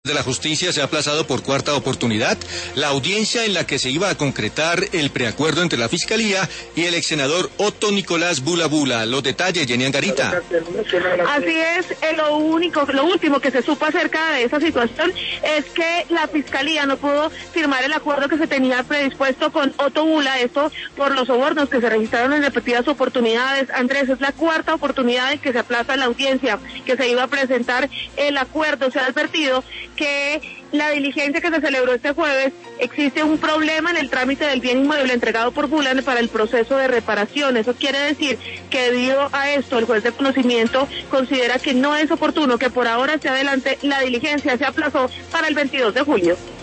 de la Justicia se ha aplazado por cuarta oportunidad la audiencia en la que se iba a concretar el preacuerdo entre la Fiscalía y el ex senador Otto Nicolás Bula Bula. Los detalles, Jenny Angarita. Así es, lo último que se supo acerca de esa situación es que la Fiscalía no pudo firmar el acuerdo que se tenía predispuesto con Otto Bula, esto por los sobornos que se registraron en repetidas oportunidades. Andrés, es la cuarta oportunidad en que se aplaza la audiencia, que se iba a presentar el acuerdo. Se ha advertido que la diligencia que se celebró este jueves, existe un problema en el trámite del bien inmueble entregado por Bula para el proceso de reparación. Eso quiere decir que debido a esto el juez de conocimiento considera que no es oportuno que por ahora hacia adelante la diligencia se aplazó para el 22 de julio.